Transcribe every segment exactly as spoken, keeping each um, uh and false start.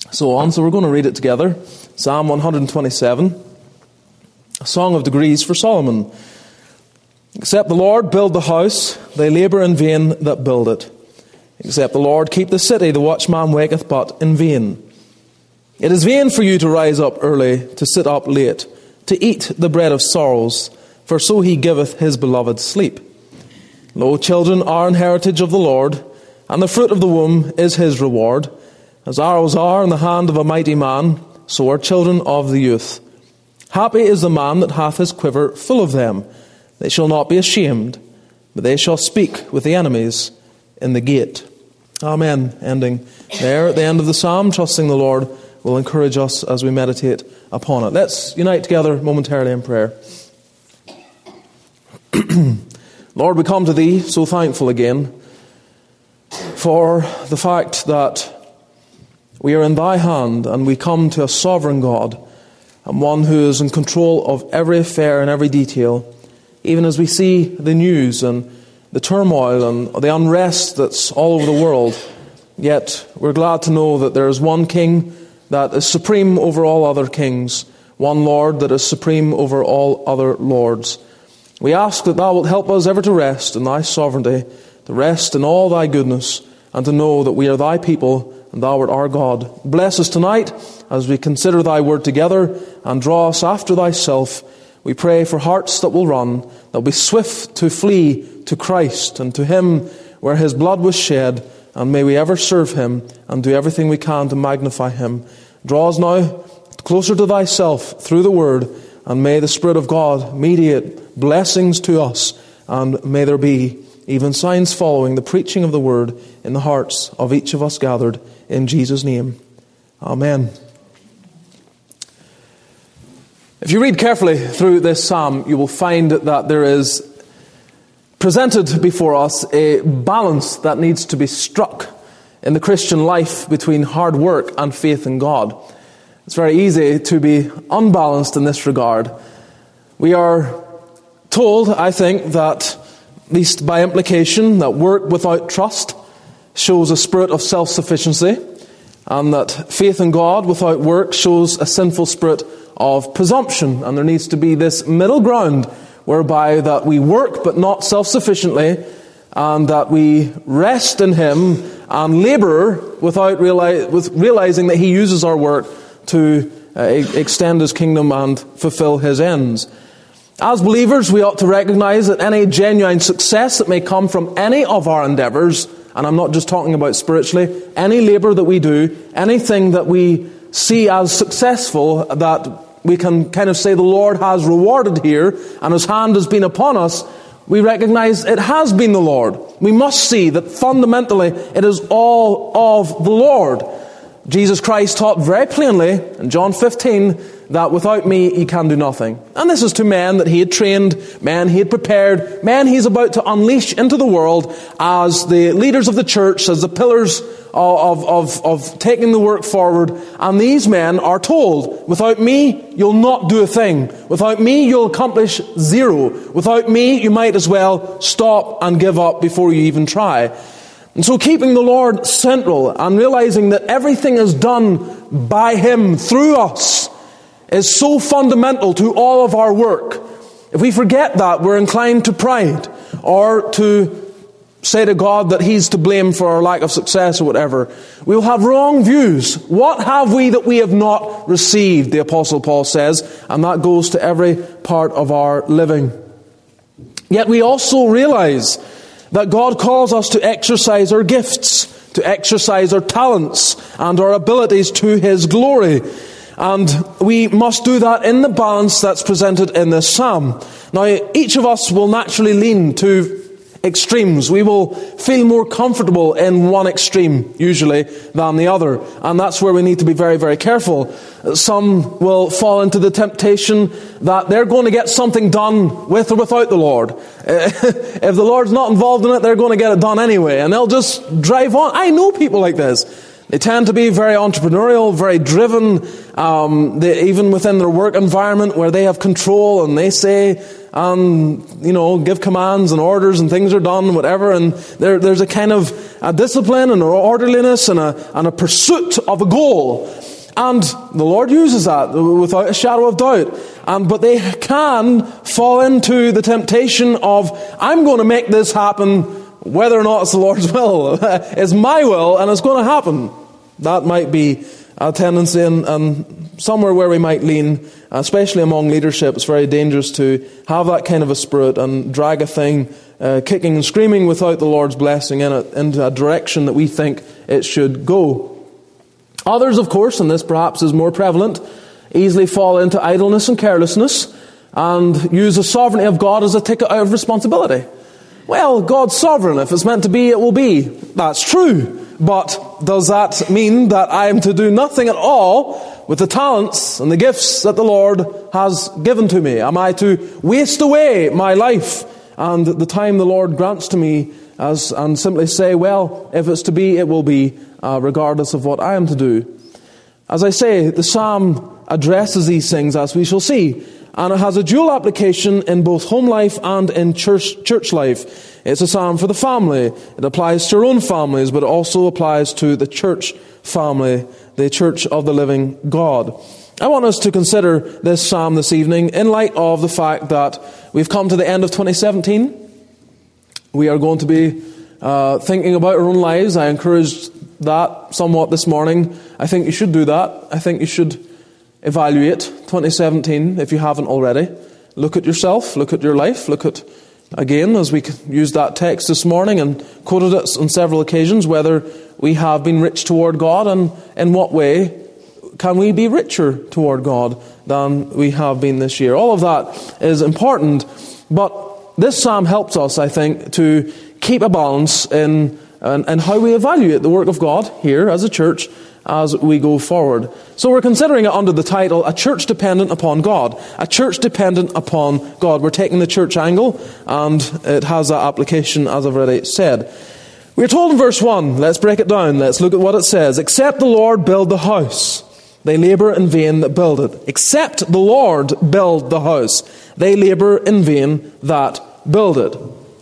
so on. So we're going to read it together. Psalm one twenty-seven, a song of degrees for Solomon. Except the Lord build the house, they labour in vain that build it. Except the Lord keep the city, the watchman waketh but in vain. It is vain for you to rise up early, to sit up late, to eat the bread of sorrows, for so he giveth his beloved sleep. Lo, children are an heritage of the Lord, and the fruit of the womb is his reward. As arrows are in the hand of a mighty man, so are children of the youth. Happy is the man that hath his quiver full of them. They shall not be ashamed, but they shall speak with the enemies in the gate. Amen. Ending there at the end of the psalm, trusting the Lord will encourage us as we meditate upon it. Let's unite together momentarily in prayer. Lord, we come to Thee so thankful again for the fact that we are in Thy hand, and we come to a sovereign God and one who is in control of every affair and every detail, even as we see the news and the turmoil and the unrest that's all over the world. Yet we're glad to know that there is one King that is supreme over all other kings, one Lord that is supreme over all other lords. We ask that Thou wilt help us ever to rest in Thy sovereignty, to rest in all Thy goodness, and to know that we are Thy people and Thou art our God. Bless us tonight as we consider Thy word together and draw us after Thyself. We pray for hearts that will run, that will be swift to flee to Christ and to Him where His blood was shed, and may we ever serve Him and do everything we can to magnify Him. Draw us now closer to Thyself through the Word, and may the Spirit of God mediate blessings to us, and may there be even signs following the preaching of the Word in the hearts of each of us gathered in Jesus' name. Amen. If you read carefully through this psalm, you will find that there is presented before us a balance that needs to be struck in the Christian life between hard work and faith in God. It's very easy to be unbalanced in this regard. We are told, I think, that, at least by implication, that work without trust shows a spirit of self-sufficiency, and that faith in God without work shows a sinful spirit of presumption. And there needs to be this middle ground whereby that we work but not self-sufficiently, and that we rest in Him and labour without reali- with realizing that He uses our work to uh, extend His kingdom and fulfill His ends. As believers, we ought to recognize that any genuine success that may come from any of our endeavours, and I'm not just talking about spiritually, any labour that we do, anything that we see as successful, that we can kind of say the Lord has rewarded here and His hand has been upon us, we recognize it has been the Lord. We must see that fundamentally it is all of the Lord. Jesus Christ taught very plainly in John fifteen that without me ye can do nothing. And this is to men that He had trained, men He had prepared, men He's about to unleash into the world as the leaders of the church, as the pillars of, of, of taking the work forward. And these men are told, without me you'll not do a thing. Without me you'll accomplish zero. Without me you might as well stop and give up before you even try. And so keeping the Lord central and realizing that everything is done by Him through us is so fundamental to all of our work. If we forget that, we're inclined to pride or to say to God that He's to blame for our lack of success or whatever. We'll have wrong views. What have we that we have not received, the Apostle Paul says, and that goes to every part of our living. Yet we also realize that God calls us to exercise our gifts, to exercise our talents and our abilities to His glory. And we must do that in the balance that's presented in this psalm. Now, each of us will naturally lean to extremes. We will feel more comfortable in one extreme, usually, than the other. And that's where we need to be very, very careful. Some will fall into the temptation that they're going to get something done with or without the Lord. If the Lord's not involved in it, they're going to get it done anyway. And they'll just drive on. I know people like this. They tend to be very entrepreneurial, very driven, um, they, even within their work environment where they have control and they say, and, you know, give commands and orders and things are done, whatever, and there, there's a kind of a discipline and an orderliness and a, and a pursuit of a goal. And the Lord uses that without a shadow of doubt. And, but they can fall into the temptation of, I'm going to make this happen whether or not it's the Lord's will. It's my will and it's going to happen. That might be a tendency, and, and somewhere where we might lean, especially among leadership. It's very dangerous to have that kind of a spirit and drag a thing uh, kicking and screaming without the Lord's blessing in it into a direction that we think it should go. Others, of course, and this perhaps is more prevalent, easily fall into idleness and carelessness and use the sovereignty of God as a ticket out of responsibility. Well, God's sovereign. If it's meant to be, it will be. That's true. But does that mean that I am to do nothing at all with the talents and the gifts that the Lord has given to me? Am I to waste away my life and the time the Lord grants to me as and simply say, well, if it's to be, it will be, uh, regardless of what I am to do? As I say, the psalm addresses these things, as we shall see, and it has a dual application in both home life and in church, church life. It's a psalm for the family. It applies to our own families, but it also applies to the church family, the church of the living God. I want us to consider this psalm this evening in light of the fact that we've come to the end of twenty seventeen. We are going to be uh, thinking about our own lives. I encouraged that somewhat this morning. I think you should do that. I think you should evaluate twenty seventeen if you haven't already. Look at yourself, look at your life, look at, again, as we used that text this morning and quoted it on several occasions, whether we have been rich toward God, and in what way can we be richer toward God than we have been this year. All of that is important, but this psalm helps us, I think, to keep a balance in, in, in how we evaluate the work of God here as a church as we go forward. So we're considering it under the title, A Church Dependent Upon God. A Church Dependent Upon God. We're taking the church angle, and it has that application, as I've already said. We're told in verse one, let's break it down, let's look at what it says. Except the Lord build the house, they labour in vain that build it. Except the Lord build the house, they labour in vain that build it.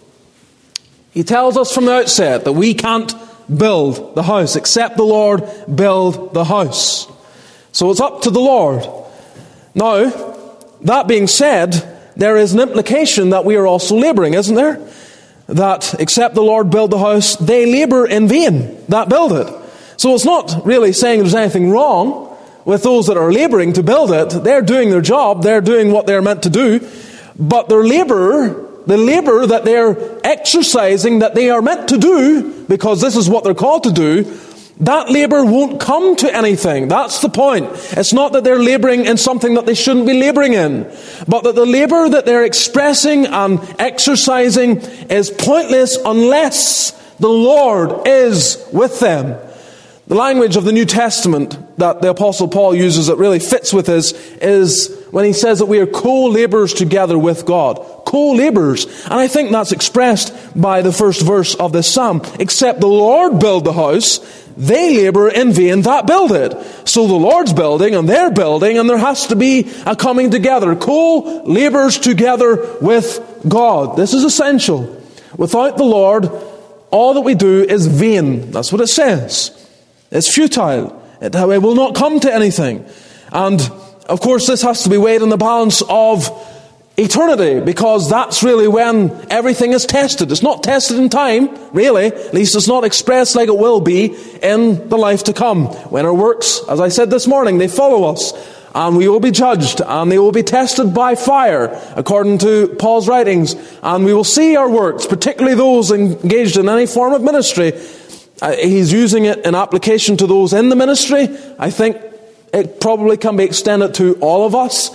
He tells us from the outset that we can't build the house, except the Lord build the house. So it's up to the Lord. Now, that being said, there is an implication that we are also labouring, isn't there? That except the Lord build the house, they labour in vain that build it. So it's not really saying there's anything wrong with those that are labouring to build it. They're doing their job, they're doing what they're meant to do, but their labour, the labour that they're exercising, that they are meant to do, because this is what they're called to do, that labour won't come to anything. That's the point. It's not that they're labouring in something that they shouldn't be labouring in, but that the labour that they're expressing and exercising is pointless unless the Lord is with them. The language of the New Testament that the Apostle Paul uses that really fits with this is when he says that we are co-laborers together with God. Co-laborers. And I think that's expressed by the first verse of this psalm. Except the Lord build the house, they labour in vain that build it. So the Lord's building and they're building, and there has to be a coming together. Co-laborers together with God. This is essential. Without the Lord, all that we do is vain. That's what it says. It's futile. It, it will not come to anything. And, of course, this has to be weighed in the balance of eternity, because that's really when everything is tested. It's not tested in time, really. At least it's not expressed like it will be in the life to come. When our works, as I said this morning, they follow us, and we will be judged, and they will be tested by fire, according to Paul's writings. And we will see our works, particularly those engaged in any form of ministry. Uh, he's using it in application to those in the ministry. I think it probably can be extended to all of us.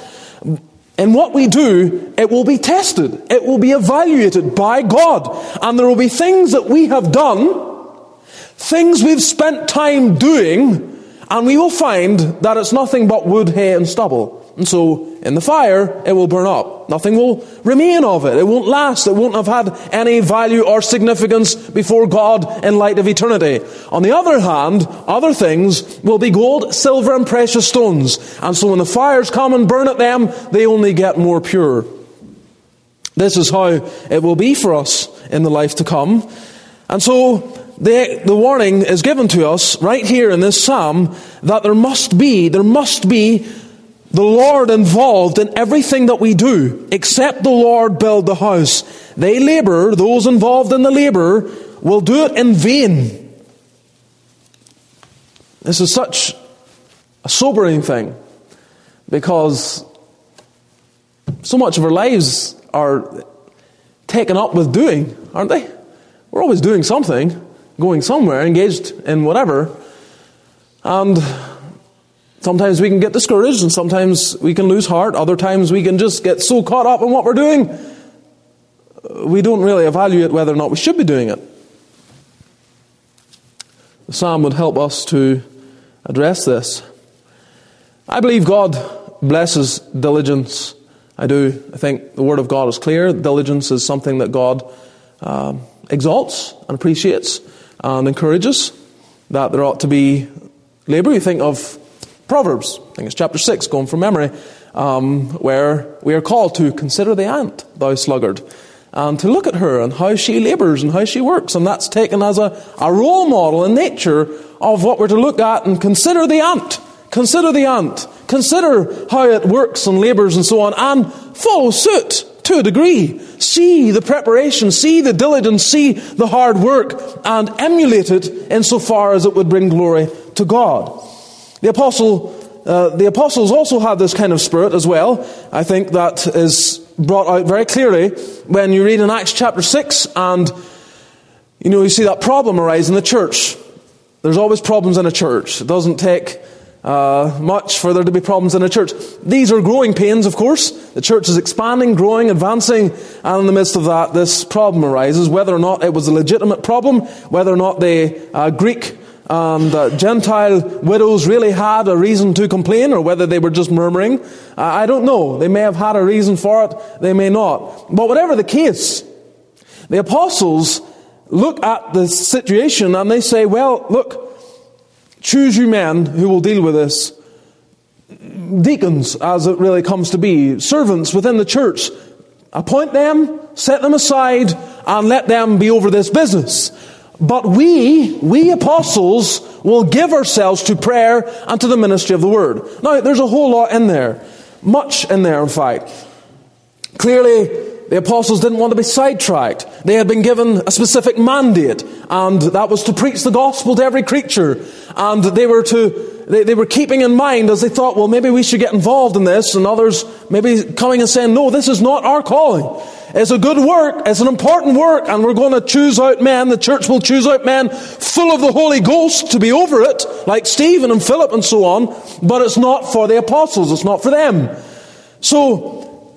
In what we do, it will be tested. It will be evaluated by God. And there will be things that we have done, things we've spent time doing, and we will find that it's nothing but wood, hay, and stubble. And so, in the fire, it will burn up. Nothing will remain of it. It won't last. It won't have had any value or significance before God in light of eternity. On the other hand, other things will be gold, silver, and precious stones. And so when the fires come and burn at them, they only get more pure. This is how it will be for us in the life to come. And so the, the warning is given to us right here in this psalm that there must be, there must be the Lord involved in everything that we do. Except the Lord build the house, they labor, those involved in the labor will do it in vain. This is such a sobering thing, because so much of our lives are taken up with doing, aren't they? We're always doing something, going somewhere, engaged in whatever. And sometimes we can get discouraged, and sometimes we can lose heart. Other times we can just get so caught up in what we're doing, we don't really evaluate whether or not we should be doing it. The psalm would help us to address this. I believe God blesses diligence. I do. I think the Word of God is clear. Diligence is something that God uh, exalts and appreciates and encourages, that there ought to be labor. You think of Proverbs, I think it's chapter six, going from memory, um, where we are called to consider the ant, thou sluggard, and to look at her and how she labors and how she works. And that's taken as a, a role model in nature of what we're to look at and consider the ant. Consider the ant. Consider how it works and labors and so on, and follow suit to a degree. See the preparation, see the diligence, see the hard work, and emulate it insofar as it would bring glory to God. The apostle, uh, the apostles also had this kind of spirit as well. I think that is brought out very clearly when you read in Acts chapter six, and you know you see that problem arise in the church. There's always problems in a church. It doesn't take Uh, much for there to be problems in a church. These are growing pains, of course. The church is expanding, growing, advancing, and in the midst of that, this problem arises. Whether or not it was a legitimate problem, whether or not the uh, Greek and uh, Gentile widows really had a reason to complain, or whether they were just murmuring, uh, I don't know. They may have had a reason for it, they may not. But whatever the case, the apostles look at the situation and they say, well, look, choose you men who will deal with this. Deacons, as it really comes to be. Servants within the church. Appoint them, set them aside, and let them be over this business. But we, we apostles, will give ourselves to prayer and to the ministry of the word. Now, there's a whole lot in there. Much in there, in fact. Clearly, the apostles didn't want to be sidetracked. They had been given a specific mandate, and that was to preach the gospel to every creature. And they were to, they, they were keeping in mind, as they thought, well, maybe we should get involved in this, and others maybe coming and saying, no, this is not our calling. It's a good work, it's an important work, and we're going to choose out men, the church will choose out men full of the Holy Ghost to be over it, like Stephen and Philip and so on, but it's not for the apostles, it's not for them. So,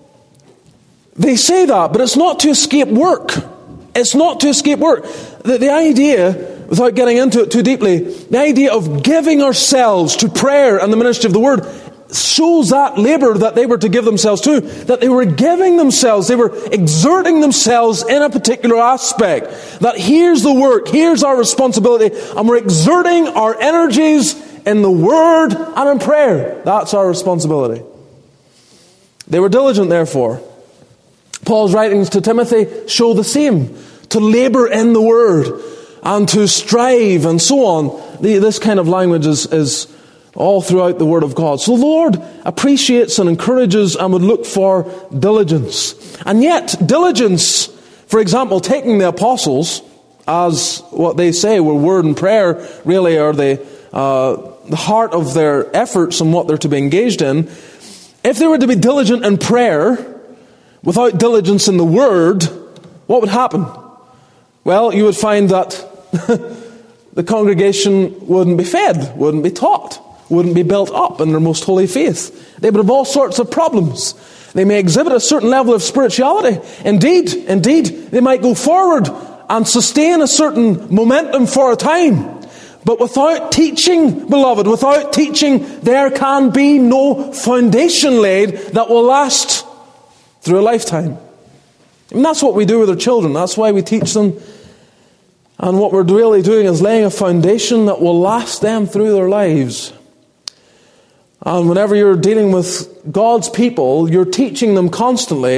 they say that, but it's not to escape work. It's not to escape work. The, the idea, without getting into it too deeply, the idea of giving ourselves to prayer and the ministry of the word shows that labor that they were to give themselves to, that they were giving themselves, they were exerting themselves in a particular aspect. That here's the work, here's our responsibility, and we're exerting our energies in the word and in prayer. That's our responsibility. They were diligent, therefore. Paul's writings to Timothy show the same. To labor in the word and to strive and so on. The, this kind of language is, is all throughout the word of God. So the Lord appreciates and encourages and would look for diligence. And yet, diligence, for example, taking the apostles as what they say were word and prayer really are the, uh, the heart of their efforts and what they're to be engaged in. If they were to be diligent in prayer without diligence in the word, what would happen? Well, you would find that the congregation wouldn't be fed, wouldn't be taught, wouldn't be built up in their most holy faith. They would have all sorts of problems. They may exhibit a certain level of spirituality. Indeed, indeed, they might go forward and sustain a certain momentum for a time. But without teaching, beloved, without teaching, there can be no foundation laid that will last through a lifetime. And that's what we do with our children. That's why we teach them. And what we're really doing is laying a foundation that will last them through their lives. And whenever you're dealing with God's people, you're teaching them constantly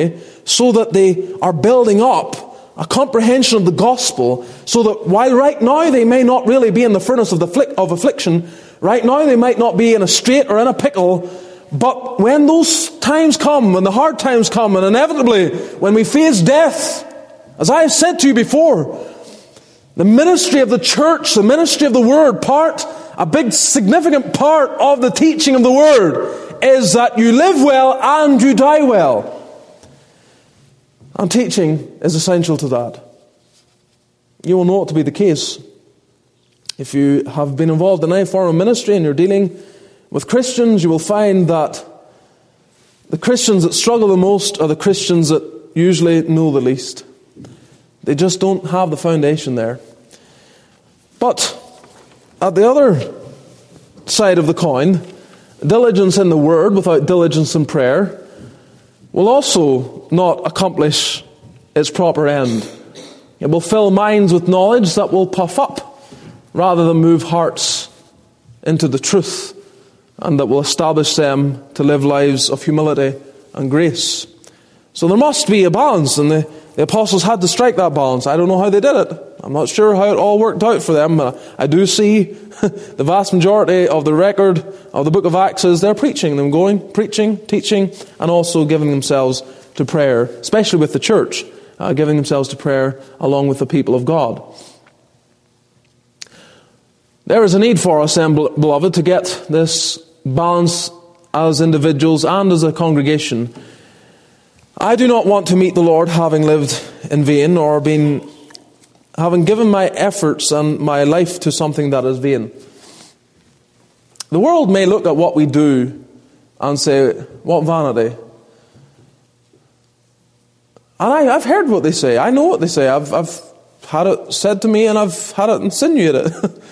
so that they are building up a comprehension of the gospel, so that while right now they may not really be in the furnace of, the flick, of affliction, right now they might not be in a strait or in a pickle, but when those times come, when the hard times come, and inevitably when we face death, as I have said to you before, the ministry of the church, the ministry of the word, part, a big significant part of the teaching of the word is that you live well and you die well. And teaching is essential to that. You will know it to be the case. If you have been involved in any form of ministry and you're dealing with Christians, you will find that the Christians that struggle the most are the Christians that usually know the least. They just don't have the foundation there. But at the other side of the coin, diligence in the word without diligence in prayer will also not accomplish its proper end. It will fill minds with knowledge that will puff up rather than move hearts into the truth, and that will establish them to live lives of humility and grace. So there must be a balance, and the, the apostles had to strike that balance. I don't know how they did it. I'm not sure how it all worked out for them. Uh, I do see the vast majority of the record of the book of Acts is they're preaching, them going, preaching, teaching, and also giving themselves to prayer, especially with the church, uh, giving themselves to prayer along with the people of God. There is a need for us, then, beloved, to get this balance as individuals and as a congregation. I do not want to meet the Lord having lived in vain or been having given my efforts and my life to something that is vain. The world may look at what we do and say, what vanity. And I, I've heard what they say. I know what they say. I've, I've had it said to me and I've had it insinuated.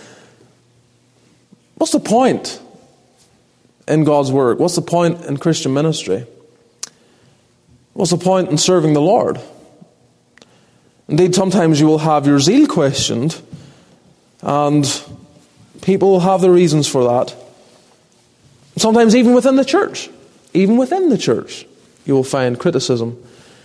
What's the point in God's work? What's the point in Christian ministry? What's the point in serving the Lord? Indeed, sometimes you will have your zeal questioned, and people will have their reasons for that. Sometimes even within the church, even within the church, you will find criticism.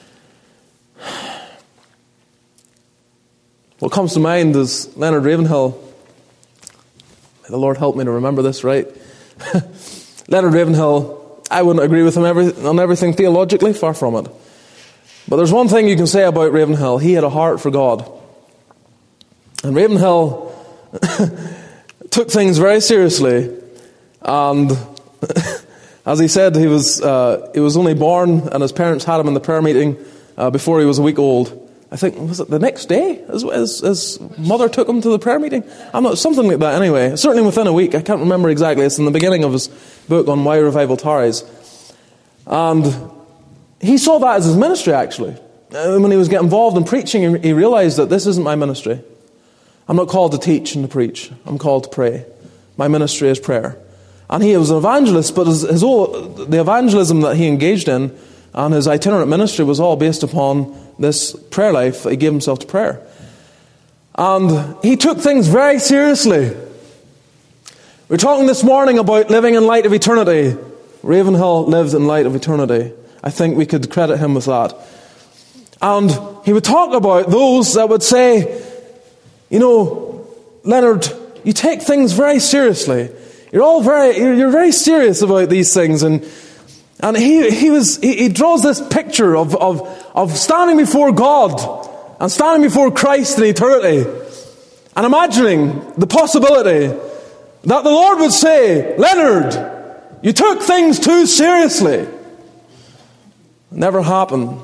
What comes to mind is Leonard Ravenhill. May the Lord help me to remember this right. Leonard Ravenhill, I wouldn't agree with him every, on everything theologically, far from it. But there's one thing you can say about Ravenhill. He had a heart for God. And Ravenhill took things very seriously. And as he said, he was uh, he was only born and his parents had him in the prayer meeting uh, before he was a week old. I think, was it the next day his, his, his mother took him to the prayer meeting? I'm not, something like that anyway. Certainly within a week. I can't remember exactly. It's in the beginning of his book on Why Revival Tarries. And he saw that as his ministry, actually. When he was getting involved in preaching, he realized that this isn't my ministry. I'm not called to teach and to preach. I'm called to pray. My ministry is prayer. And he was an evangelist, but his, his whole, the evangelism that he engaged in and his itinerant ministry was all based upon this prayer life that he gave himself to prayer. And he took things very seriously. We're talking this morning about living in light of eternity. Ravenhill lived in light of eternity. I think we could credit him with that. And he would talk about those that would say, you know, Leonard, you take things very seriously. You're all very, you're, you're very serious about these things. And and he he was he, he draws this picture of, of of standing before God and standing before Christ in eternity, and imagining the possibility that the Lord would say, Leonard, you took things too seriously. It never happened.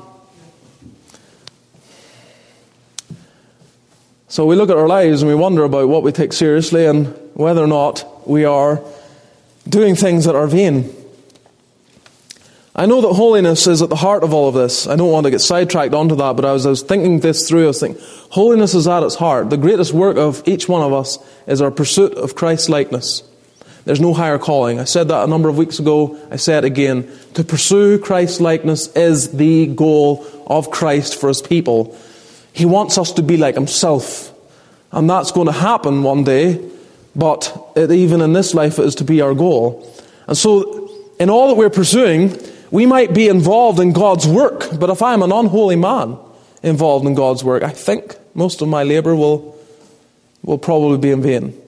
So we look at our lives and we wonder about what we take seriously and whether or not we are doing things that are vain. I know that holiness is at the heart of all of this. I don't want to get sidetracked onto that, but as I was thinking this through, I was thinking, holiness is at its heart. The greatest work of each one of us is our pursuit of Christ's likeness. There's no higher calling. I said that a number of weeks ago. I say it again. To pursue Christ's likeness is the goal of Christ for His people. He wants us to be like Himself. And that's going to happen one day. But it, even in this life, it is to be our goal. And so, in all that we're pursuing, we might be involved in God's work, but if I'm an unholy man involved in God's work, I think most of my labour will, will probably be in vain.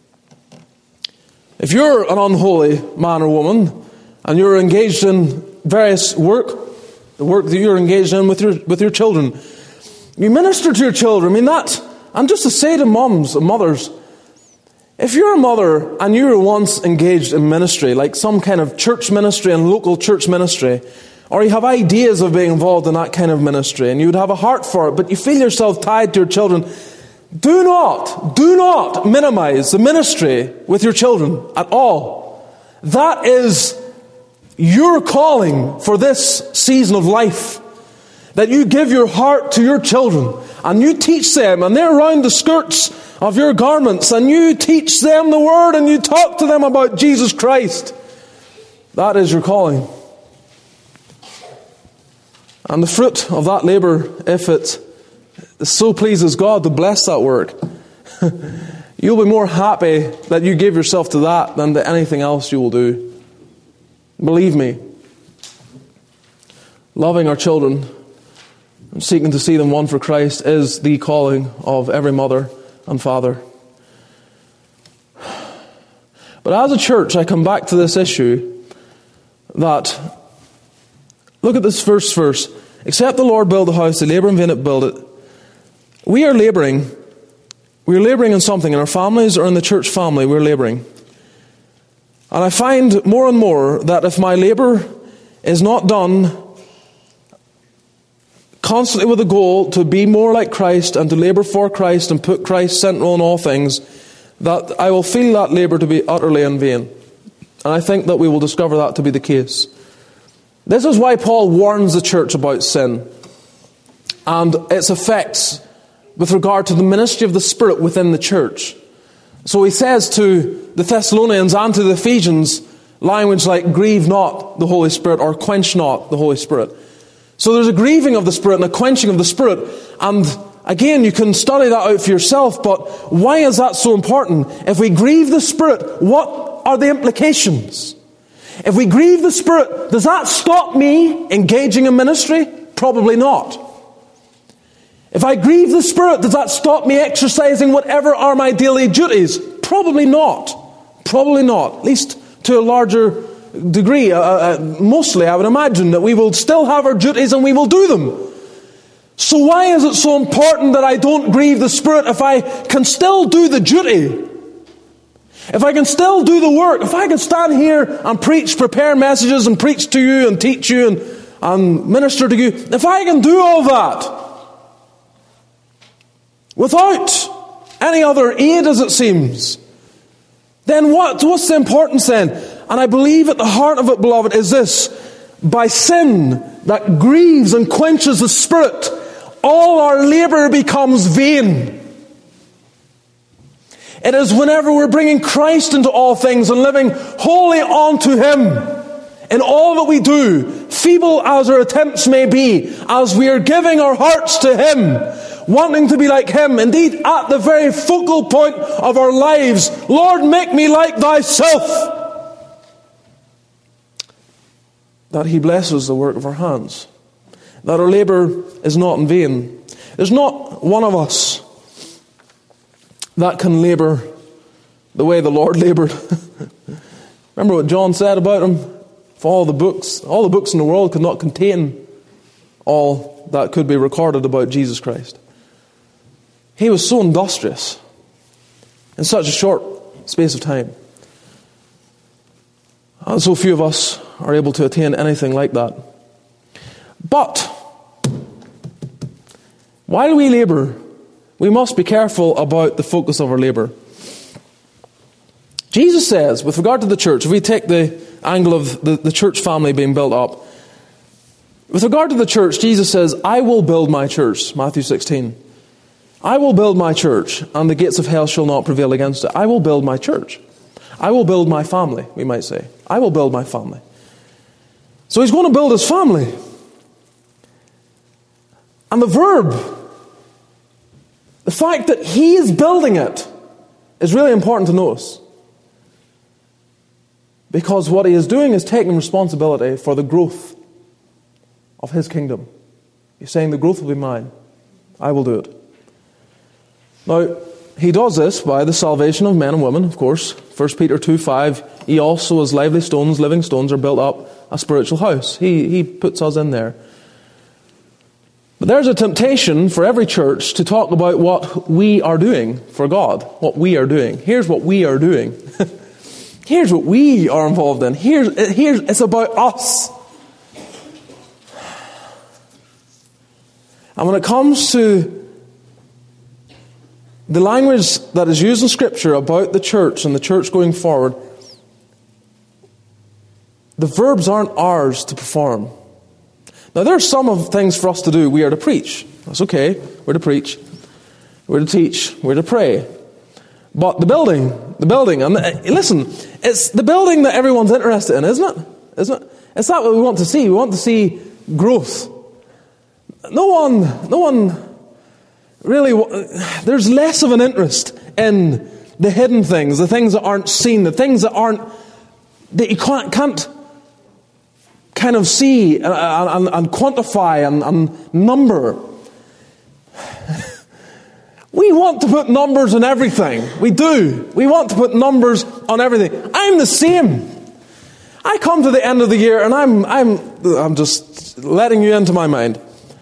If you're an unholy man or woman, and you're engaged in various work, the work that you're engaged in with your with your children, you minister to your children. I mean that, and just to say to mums and mothers, if you're a mother and you were once engaged in ministry, like some kind of church ministry and local church ministry, or you have ideas of being involved in that kind of ministry, and you would have a heart for it, but you feel yourself tied to your children, do not, do not minimize the ministry with your children at all. That is your calling for this season of life. That you give your heart to your children, and you teach them, and they're around the skirts of your garments, and you teach them the Word, and you talk to them about Jesus Christ. That is your calling. And the fruit of that labour, if it so pleases God to bless that work, you'll be more happy that you give yourself to that than to anything else you will do. Believe me, loving our children and seeking to see them won for Christ is the calling of every mother and father. But as a church, I come back to this issue that, look at this first verse. Except the Lord build the house, they labour in vain that build it. We are labouring. We are labouring in something in our families or in the church family. We're labouring. And I find more and more that if my labour is not done constantly with a goal to be more like Christ and to labour for Christ and put Christ central in all things, that I will feel that labour to be utterly in vain. And I think that we will discover that to be the case. This is why Paul warns the church about sin and its effects with regard to the ministry of the Spirit within the church. So he says to the Thessalonians and to the Ephesians language like grieve not the Holy Spirit or quench not the Holy Spirit. So there's a grieving of the Spirit and a quenching of the Spirit. And again, you can study that out for yourself, but why is that so important? If we grieve the Spirit, what are the implications? If we grieve the Spirit, does that stop me engaging in ministry? Probably not. If I grieve the Spirit, does that stop me exercising whatever are my daily duties? Probably not. Probably not. At least to a larger degree. Uh, uh, mostly, I would imagine that we will still have our duties and we will do them. So why is it so important that I don't grieve the Spirit if I can still do the duty? If I can still do the work, if I can stand here and preach, prepare messages and preach to you and teach you and, and minister to you, if I can do all that without any other aid, as it seems, then what? What's the importance then? And I believe at the heart of it, beloved, is this: by sin that grieves and quenches the Spirit, all our labour becomes vain. It is whenever we're bringing Christ into all things and living wholly unto Him in all that we do, feeble as our attempts may be, as we are giving our hearts to Him, wanting to be like Him, indeed at the very focal point of our lives, Lord, make me like Thyself, that He blesses the work of our hands, that our labour is not in vain. There's not one of us that can labour the way the Lord laboured. Remember what John said about Him? If all the books, all the books in the world could not contain all that could be recorded about Jesus Christ. He was so industrious in such a short space of time. And so few of us are able to attain anything like that. But while we labour, we must be careful about the focus of our labour. Jesus says, with regard to the church, if we take the angle of the, the church family being built up, with regard to the church, Jesus says, I will build my church, Matthew sixteen. I will build my church, and the gates of hell shall not prevail against it. I will build my church. I will build my family, we might say. I will build my family. So He's going to build His family. And the verb, the fact that He is building it, is really important to notice. Because what he is doing is taking responsibility for the growth of his kingdom. He's saying the growth will be mine. I will do it. Now, he does this by the salvation of men and women, of course. First Peter two five, he also as lively stones, living stones, are built up a spiritual house. He, he puts us in there. But there's a temptation for every church to talk about what we are doing for God. What we are doing. Here's what we are doing. Here's what we are involved in. Here's, here's, it's about us. And when it comes to the language that is used in Scripture about the church and the church going forward, the verbs aren't ours to perform. Now, there are some of things for us to do. We are to preach. That's okay. We're to preach. We're to teach. We're to pray. But the building, the building, and the, listen, it's the building that everyone's interested in, isn't it? Isn't it? It's that what we want to see. We want to see growth. No one, no one really, there's less of an interest in the hidden things, the things that aren't seen, the things that aren't, that you can't, can't kind of see and, and, and quantify and, and number. We want to put numbers on everything. We do. We want to put numbers on everything. I'm the same. I come to the end of the year and I'm I'm I'm just letting you into my mind.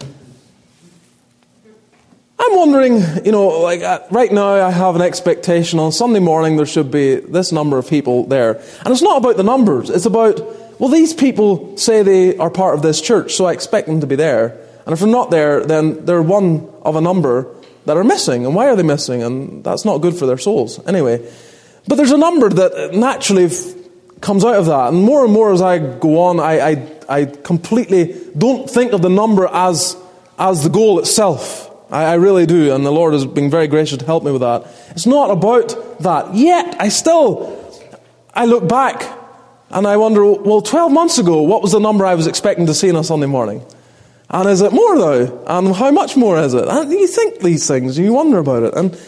I'm wondering, you know, like uh, right now I have an expectation on Sunday morning there should be this number of people there. And it's not about the numbers. It's about, well, these people say they are part of this church, so I expect them to be there. And if they're not there, then they're one of a number that are missing. And why are they missing? And that's not good for their souls. Anyway, but there's a number that naturally f- comes out of that. And more and more as I go on, I, I, I completely don't think of the number as, as the goal itself. I, I really do. And the Lord has been very gracious to help me with that. It's not about that. Yet, I still, I look back and I wonder, well, twelve months ago, what was the number I was expecting to see on a Sunday morning? And is it more though? And how much more is it? And you think these things, and you wonder about it. And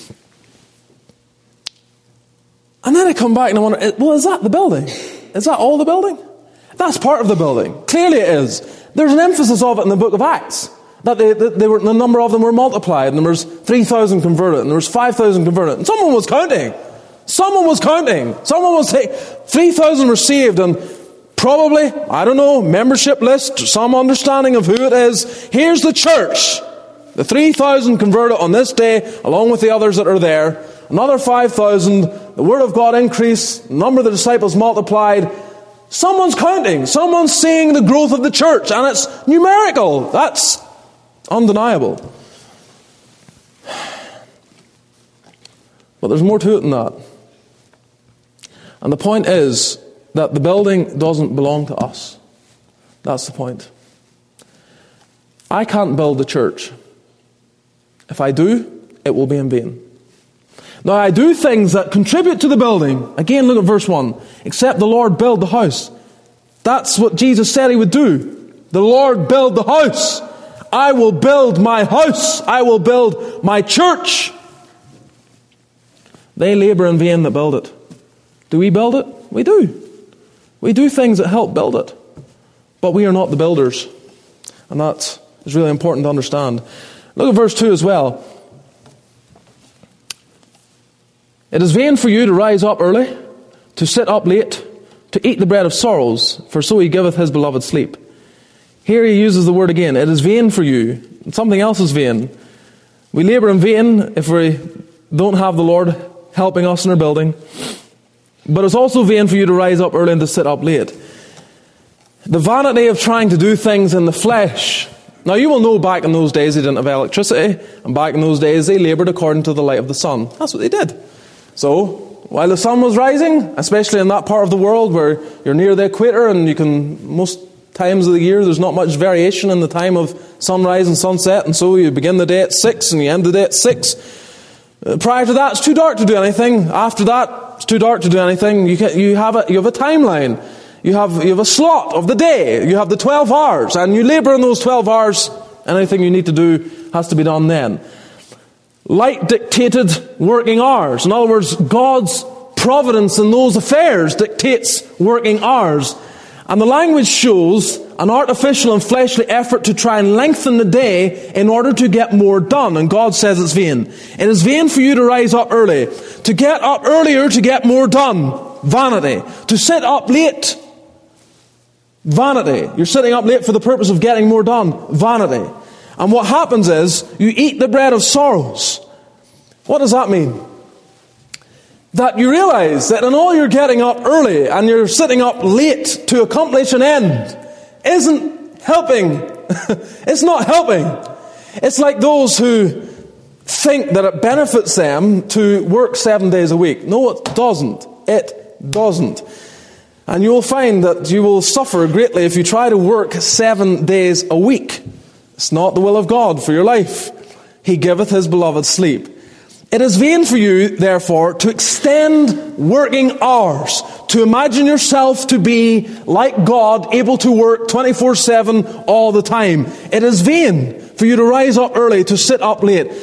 and then I come back and I wonder, well, is that the building? Is that all the building? That's part of the building. Clearly it is. There's an emphasis of it in the book of Acts. That they, they, they were, the number of them were multiplied. And there was three thousand converted. And there was five thousand converted. And someone was counting. Someone was counting. Someone was saying, three thousand were saved. And probably, I don't know, membership list, some understanding of who it is. Here's the church. The three thousand converted on this day, along with the others that are there. Another five thousand, the word of God increased, the number of the disciples multiplied. Someone's counting. Someone's seeing the growth of the church. And it's numerical. That's undeniable. But there's more to it than that. And the point is that the building doesn't belong to us. That's the point. I can't build the church. If I do, it will be in vain. Now I do things that contribute to the building. Again, look at verse one. Except the Lord build the house. That's what Jesus said he would do. The Lord build the house. I will build my house. I will build my church. They labor in vain that build it. Do we build it? We do. We do things that help build it. But we are not the builders. And that is really important to understand. Look at verse two as well. It is vain for you to rise up early, to sit up late, to eat the bread of sorrows, for so he giveth his beloved sleep. Here he uses the word again. It is vain for you. Something else is vain. We labor in vain if we don't have the Lord helping us in our building. But it's also vain for you to rise up early and to sit up late. The vanity of trying to do things in the flesh. Now you will know back in those days they didn't have electricity. And back in those days they laboured according to the light of the sun. That's what they did. So, while the sun was rising, especially in that part of the world where you're near the equator and you can, most times of the year, there's not much variation in the time of sunrise and sunset. And so you begin the day at six and you end the day at six. Uh, prior to that, it's too dark to do anything. After that, it's too dark to do anything. You can, you have a, you have a timeline. You have, you have a slot of the day. You have the twelve hours. And you labour in those twelve hours. Anything you need to do has to be done then. Light dictated working hours. In other words, God's providence in those affairs dictates working hours. And the language shows an artificial and fleshly effort to try and lengthen the day in order to get more done. And God says it's vain. It is vain for you to rise up early. To get up earlier to get more done. Vanity. To sit up late. Vanity. You're sitting up late for the purpose of getting more done. Vanity. And what happens is you eat the bread of sorrows. What does that mean? That you realize that in all you're getting up early and you're sitting up late to accomplish an end isn't helping. It's not helping. It's like those who think that it benefits them to work seven days a week. No, it doesn't. It doesn't. And you'll find that you will suffer greatly if you try to work seven days a week. It's not the will of God for your life. He giveth his beloved sleep. It is vain for you, therefore, to extend working hours, to imagine yourself to be like God, able to work twenty-four seven all the time. It is vain for you to rise up early, to sit up late.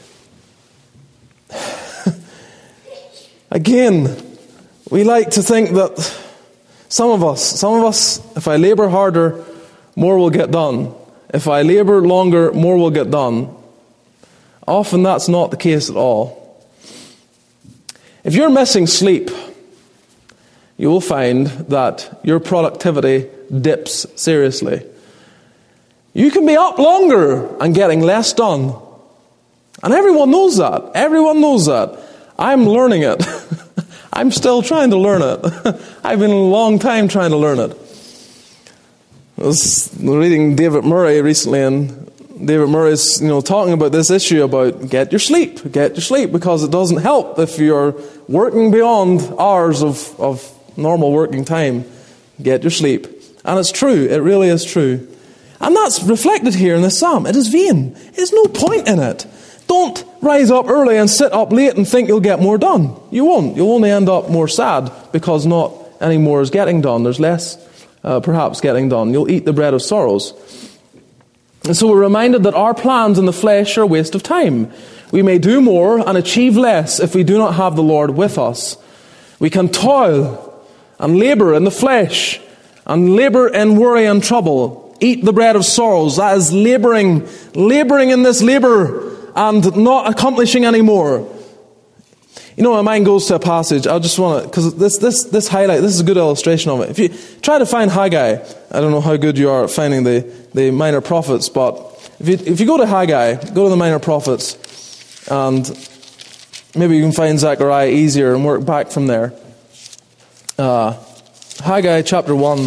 Again, we like to think that some of us, some of us, if I labor harder, more will get done. If I labor longer, more will get done. Often that's not the case at all. If you're missing sleep, you will find that your productivity dips seriously. You can be up longer and getting less done. And everyone knows that. Everyone knows that. I'm learning it. I'm still trying to learn it. I've been a long time trying to learn it. I was reading David Murray recently, and David Murray's, you know, talking about this issue about get your sleep, get your sleep, because it doesn't help if you're working beyond hours of, of normal working time. Get your sleep. And it's true, it really is true. And that's reflected here in this psalm. It is vain. There's no point in it. Don't rise up early and sit up late and think you'll get more done. You won't. You'll only end up more sad because not any more is getting done. There's less uh, perhaps getting done. You'll eat the bread of sorrows. And so we're reminded that our plans in the flesh are a waste of time. We may do more and achieve less if we do not have the Lord with us. We can toil and labor in the flesh and labor in worry and trouble. Eat the bread of sorrows. That is laboring, laboring in this labor and not accomplishing any more. You know, my mind goes to a passage. I just want to, because this, this, this highlight, this is a good illustration of it. If you try to find Haggai, I don't know how good you are at finding the, the minor prophets, but if you, if you go to Haggai, go to the minor prophets, and maybe you can find Zechariah easier and work back from there. Uh, Haggai chapter one.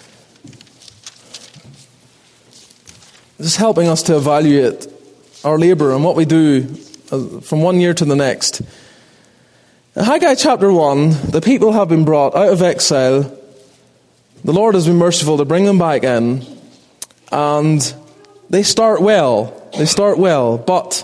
This is helping us to evaluate our labor and what we do from one year to the next. In Haggai chapter one, the people have been brought out of exile. The Lord has been merciful to bring them back in. And they start well. They start well. But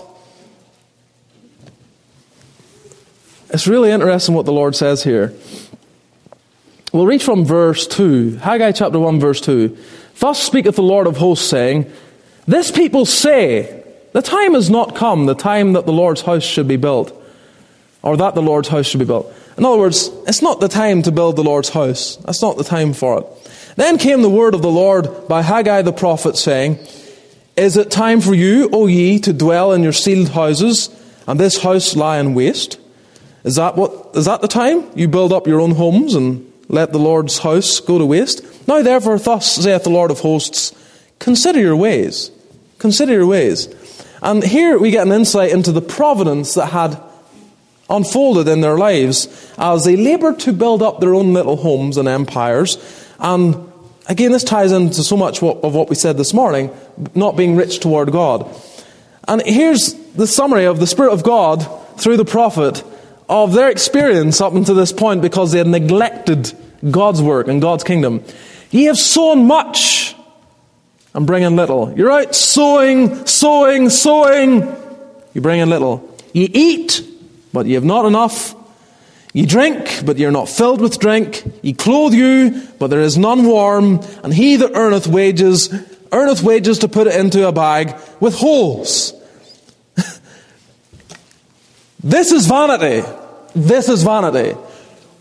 it's really interesting what the Lord says here. We'll read from verse two. Haggai chapter one, verse two. Thus speaketh the Lord of hosts, saying, This people say, the time has not come, the time that the Lord's house should be built. Or that the Lord's house should be built. In other words, it's not the time to build the Lord's house. That's not the time for it. Then came the word of the Lord by Haggai the prophet, saying, Is it time for you, O ye, to dwell in your sealed houses, and this house lie in waste? Is that what? Is that the time? You build up your own homes and let the Lord's house go to waste? Now therefore, thus saith the Lord of hosts, Consider your ways. Consider your ways. And here we get an insight into the providence that had unfolded in their lives as they labored to build up their own little homes and empires. And again, this ties into so much of what we said this morning, not being rich toward God. And here's the summary of the Spirit of God through the prophet of their experience up until this point, because they had neglected God's work and God's kingdom. Ye have sown much and bring in little. You're out sowing, sowing, sowing. You bring in little. Ye eat, but ye have not enough. Ye drink, but ye are not filled with drink. Ye clothe you, but there is none warm. And he that earneth wages, earneth wages to put it into a bag with holes. This is vanity. This is vanity.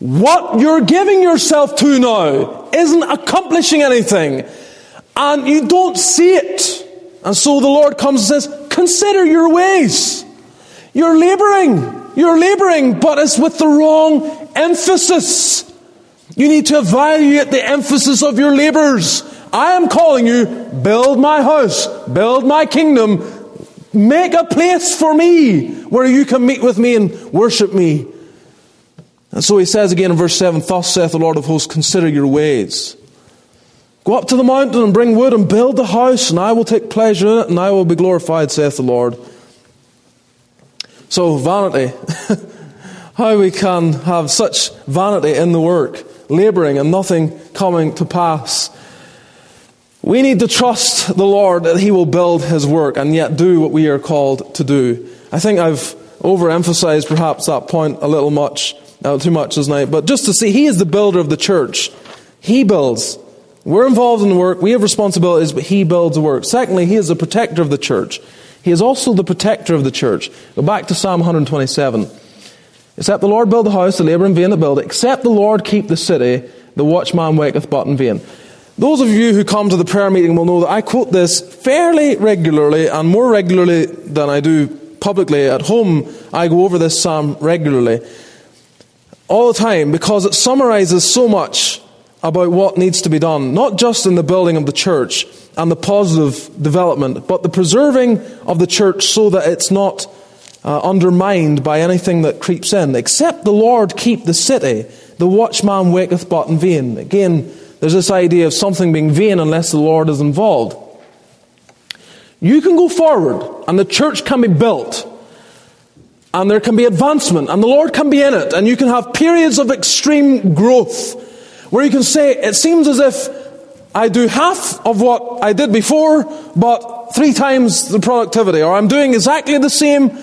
what you're giving yourself to now isn't accomplishing anything, and you don't see it. And so the Lord comes and says, consider your ways. You're laboring. You're laboring, but it's with the wrong emphasis. You need to evaluate the emphasis of your labors. I am calling you, build my house, build my kingdom, make a place for me where you can meet with me and worship me. And so he says again in verse seven, thus saith the Lord of hosts, consider your ways. Go up to the mountain and bring wood and build the house, and I will take pleasure in it, and I will be glorified, saith the Lord. So vanity, how we can have such vanity in the work, laboring and nothing coming to pass. We need to trust the Lord that He will build His work and yet do what we are called to do. I think I've overemphasized perhaps that point a little much, uh, too much this night, but just to see, He is the builder of the church. He builds. We're involved in the work, we have responsibilities, but He builds the work. Secondly, He is the protector of the church. He is also the protector of the church. Go back to Psalm one twenty-seven. Except the Lord build the house, the labour in vain that build it. Except the Lord keep the city, the watchman waketh but in vain. Those of you who come to the prayer meeting will know that I quote this fairly regularly, and more regularly than I do publicly. At home, I go over this psalm regularly, all the time, because it summarizes so much about what needs to be done, not just in the building of the church and the positive development, but the preserving of the church so that it's not uh, undermined by anything that creeps in. Except the Lord keep the city, the watchman waketh but in vain. Again, there's this idea of something being vain unless the Lord is involved. You can go forward, and the church can be built, and there can be advancement, and the Lord can be in it, and you can have periods of extreme growth, where you can say, it seems as if I do half of what I did before, but three times the productivity. Or I'm doing exactly the same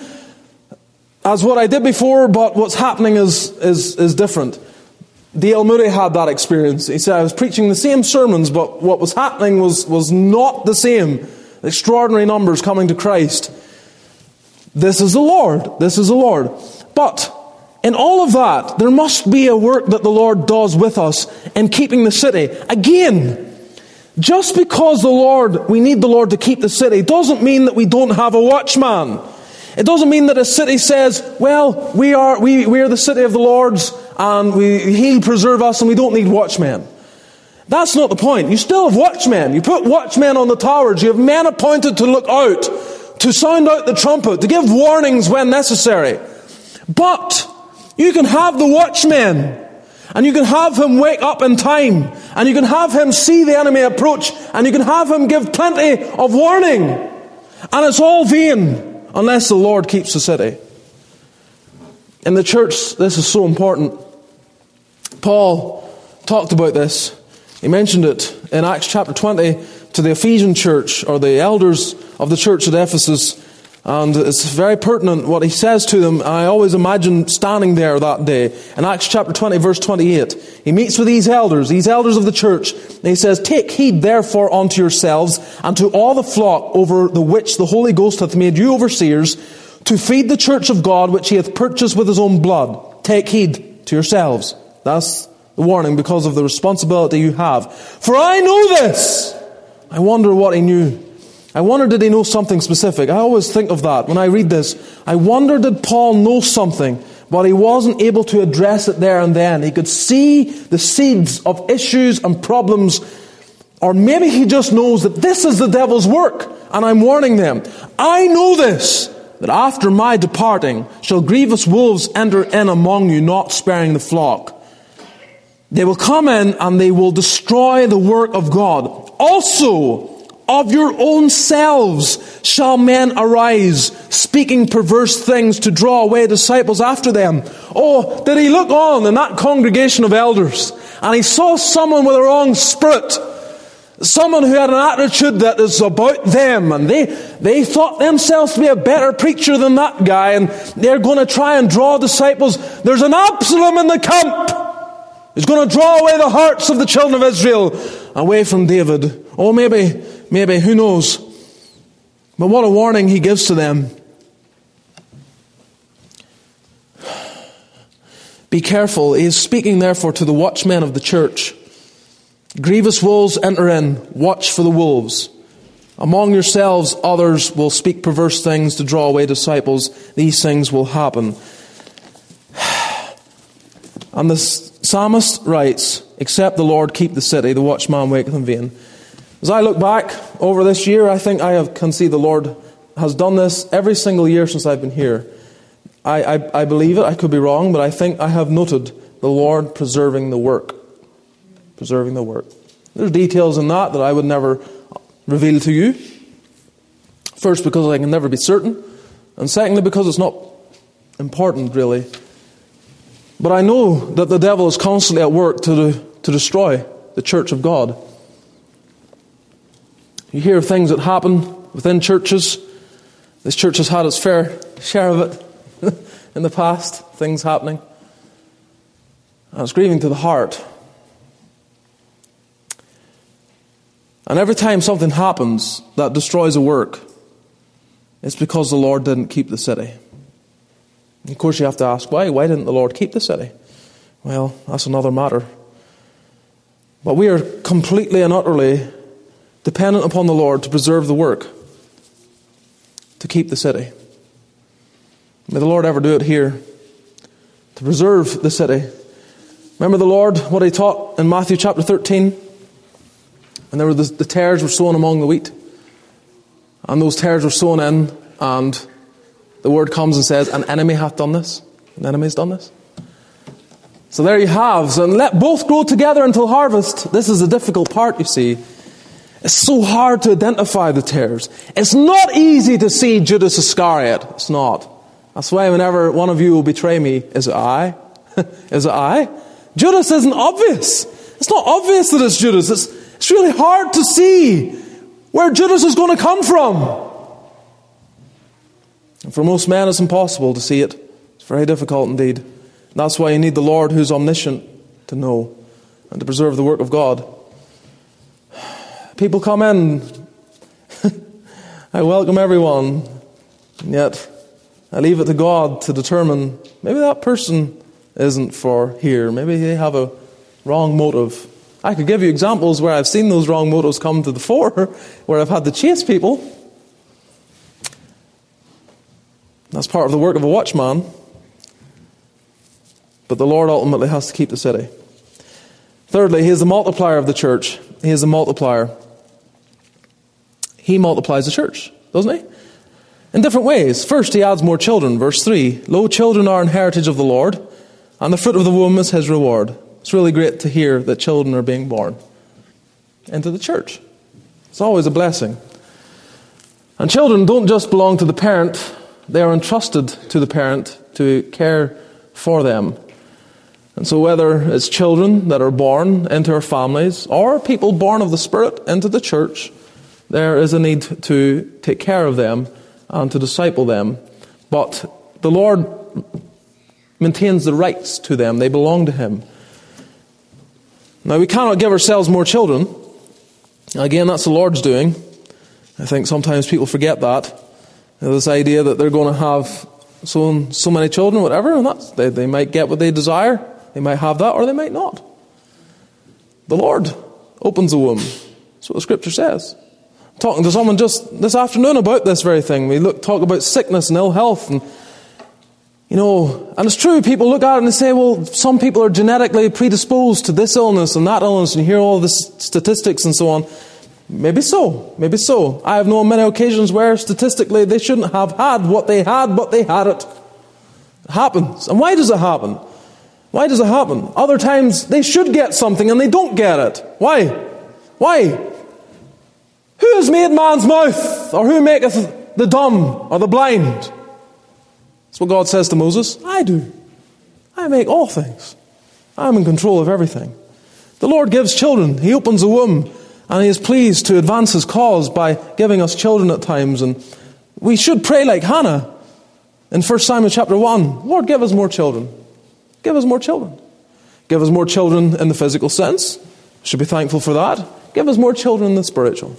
as what I did before, but what's happening is, is, is different. D L Moody had that experience. He said, I was preaching the same sermons, but what was happening was, was not the same. Extraordinary numbers coming to Christ. This is the Lord. This is the Lord. But in all of that, there must be a work that the Lord does with us in keeping the city. Again, just because the Lord, we need the Lord to keep the city, doesn't mean that we don't have a watchman. It doesn't mean that a city says, well, we are we, we are the city of the Lord's, and we, He'll preserve us and we don't need watchmen. That's not the point. You still have watchmen. You put watchmen on the towers. You have men appointed to look out, to sound out the trumpet, to give warnings when necessary. But you can have the watchman, and you can have him wake up in time, and you can have him see the enemy approach, and you can have him give plenty of warning. And it's all vain unless the Lord keeps the city. In the church, this is so important. Paul talked about this. He mentioned it in Acts chapter twenty to the Ephesian church, or the elders of the church at Ephesus. And it's very pertinent what he says to them. I always imagine standing there that day. In Acts chapter twenty, verse twenty-eight, he meets with these elders, these elders of the church, and he says, take heed therefore unto yourselves and to all the flock over the which the Holy Ghost hath made you overseers, to feed the church of God which He hath purchased with His own blood. Take heed to yourselves. That's the warning because of the responsibility you have. For I know this. I wonder what he knew. I wonder, did he know something specific? I always think of that when I read this. I wonder, did Paul know something, but he wasn't able to address it there and then? He could see the seeds of issues and problems, or maybe he just knows that this is the devil's work, and I'm warning them. I know this, that after my departing shall grievous wolves enter in among you, not sparing the flock. They will come in and they will destroy the work of God. Also, of your own selves shall men arise, speaking perverse things to draw away disciples after them. Oh, did he look on in that congregation of elders, and he saw someone with a wrong spirit, someone who had an attitude that is about them, and they, they thought themselves to be a better preacher than that guy, and they're going to try and draw disciples. There's an Absalom in the camp who's going to draw away the hearts of the children of Israel away from David. Oh, maybe... Maybe, who knows? But what a warning he gives to them. Be careful. He is speaking therefore to the watchmen of the church. Grievous wolves enter in. Watch for the wolves. Among yourselves others will speak perverse things to draw away disciples. These things will happen. And the psalmist writes, except the Lord keep the city, the watchman waketh in vain. As I look back over this year, I think I have, can see the Lord has done this every single year since I've been here. I, I, I believe it, I could be wrong, but I think I have noted the Lord preserving the work. Preserving the work. There's details in that that I would never reveal to you. First, because I can never be certain. And secondly, because it's not important, really. But I know that the devil is constantly at work to, to destroy the church of God. You hear of things that happen within churches. This church has had its fair share of it in the past, things happening. And it's grieving to the heart. And every time something happens that destroys a work, it's because the Lord didn't keep the city. Of course, you have to ask why. Why didn't the Lord keep the city? Well, that's another matter. But we are completely and utterly dependent upon the Lord to preserve the work, to keep the city. May the Lord ever do it here, to preserve the city. Remember the Lord, what He taught in Matthew chapter thirteen? And there were the, the tares were sown among the wheat. And those tares were sown in, and the word comes and says, an enemy hath done this. An enemy has done this. So there you have. So let both grow together until harvest. This is the difficult part, you see. It's so hard to identify the tares. It's not easy to see Judas Iscariot. It's not. That's why whenever one of you will betray me, is it I? Is it I? Judas isn't obvious. It's not obvious that it's Judas. It's, it's really hard to see where Judas is going to come from. And for most men, it's impossible to see it. It's very difficult indeed. And that's why you need the Lord who's omniscient to know and to preserve the work of God. People come in. I welcome everyone. And yet, I leave it to God to determine, maybe that person isn't for here. Maybe they have a wrong motive. I could give you examples where I've seen those wrong motives come to the fore, where I've had to chase people. That's part of the work of a watchman. But the Lord ultimately has to keep the city. Thirdly, He is the multiplier of the church. He is the multiplier. He multiplies the church, doesn't He? In different ways. First, He adds more children. Verse three, lo, children are an heritage of the Lord, and the fruit of the womb is His reward. It's really great to hear that children are being born into the church. It's always a blessing. And children don't just belong to the parent. They are entrusted to the parent to care for them. And so whether it's children that are born into our families or people born of the Spirit into the church, there is a need to take care of them and to disciple them. But the Lord maintains the rights to them. They belong to Him. Now, we cannot give ourselves more children. Again, that's the Lord's doing. I think sometimes people forget that. This idea that they're going to have so, so many children, whatever, and that's, they, they might get what they desire. They might have that, or they might not. The Lord opens the womb. That's what the Scripture says. I'm talking to someone just this afternoon about this very thing. We look talk about sickness and ill health, and you know, and it's true. People look at it and they say, "Well, some people are genetically predisposed to this illness and that illness," and you hear all this statistics and so on. Maybe so. Maybe so. I have known many occasions where statistically they shouldn't have had what they had, but they had it. It happens. And why does it happen? Why does it happen? Other times they should get something and they don't get it. Why? Why? Who has made man's mouth? Or who maketh the dumb or the blind? That's what God says to Moses. I do. I make all things. I'm in control of everything. The Lord gives children. He opens a womb. And He is pleased to advance His cause by giving us children at times. And we should pray like Hannah in First Samuel chapter one. Lord, give us more children. Give us more children. Give us more children in the physical sense. We should be thankful for that. Give us more children in the spiritual.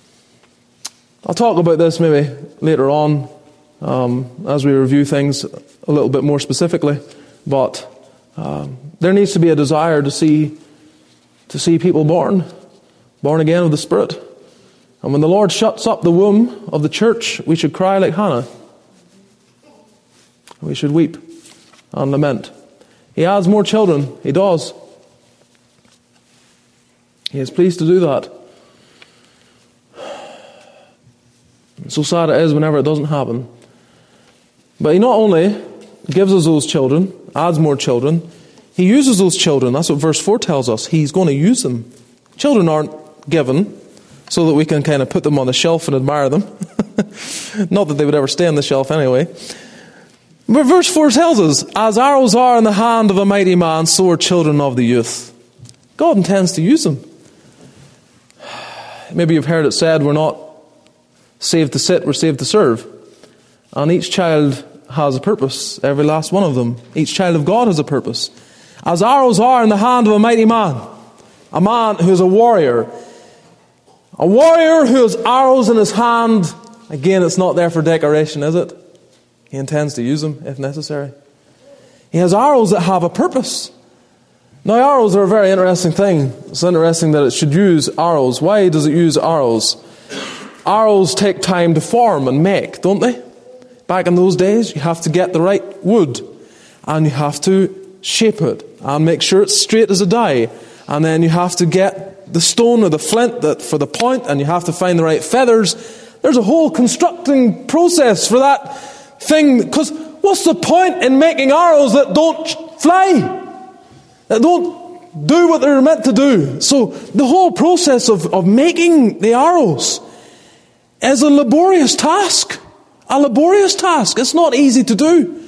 I'll talk about this maybe later on um, as we review things a little bit more specifically. But Uh, there needs to be a desire to see to see people born, born again of the Spirit. And when the Lord shuts up the womb of the church, we should cry like Hannah. We should weep and lament. He adds more children. He does. He is pleased to do that. So sad it is whenever it doesn't happen. But He not only gives us those children, adds more children, He uses those children. That's what verse four tells us. He's going to use them. Children aren't given so that we can kind of put them on the shelf and admire them. Not that they would ever stay on the shelf anyway. But verse four tells us, as arrows are in the hand of a mighty man, so are children of the youth. God intends to use them. Maybe you've heard it said, we're not saved to sit, we're saved to serve. And each child has a purpose, every last one of them. Each child of God has a purpose. As arrows are in the hand of a mighty man, a man who is a warrior. A warrior who has arrows in his hand. Again, it's not there for decoration, is it? He intends to use them if necessary. He has arrows that have a purpose. Now, arrows are a very interesting thing. It's interesting that it should use arrows. Why does it use arrows? Arrows take time to form and make, don't they? Back in those days, you have to get the right wood, and you have to shape it and make sure it's straight as a die. And then you have to get the stone or the flint that for the point, and you have to find the right feathers. There's a whole constructing process for that thing. Because what's the point in making arrows that don't fly? That don't do what they're meant to do? So the whole process of, of making the arrows is a laborious task. A laborious task. It's not easy to do.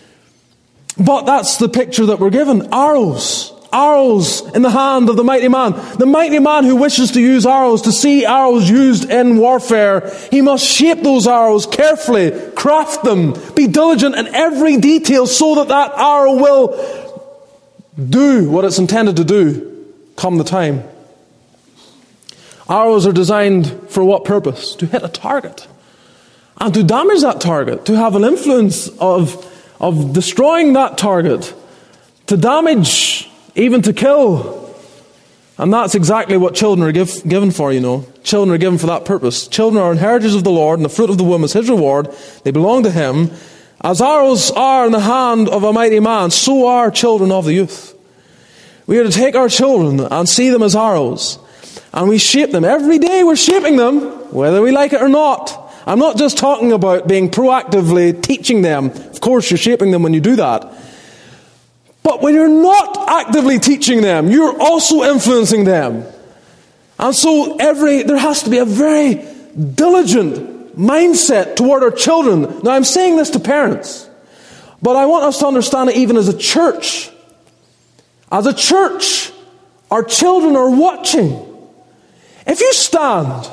But that's the picture that we're given. Arrows. Arrows in the hand of the mighty man. The mighty man who wishes to use arrows, to see arrows used in warfare, he must shape those arrows carefully, craft them, be diligent in every detail so that that arrow will do what it's intended to do come the time. Arrows are designed for what purpose? To hit a target. And to damage that target. To have an influence of, of destroying that target. To damage, even to kill. And that's exactly what children are give, given for, you know. Children are given for that purpose. Children are inheritors of the Lord, and the fruit of the womb is His reward. They belong to Him. As arrows are in the hand of a mighty man, so are children of the youth. We are to take our children and see them as arrows. And we shape them. Every day we're shaping them, whether we like it or not. I'm not just talking about being proactively teaching them. Of course, you're shaping them when you do that. But when you're not actively teaching them, you're also influencing them. And so every there has to be a very diligent mindset toward our children. Now, I'm saying this to parents, but I want us to understand it even as a church. As a church, our children are watching. If you stand,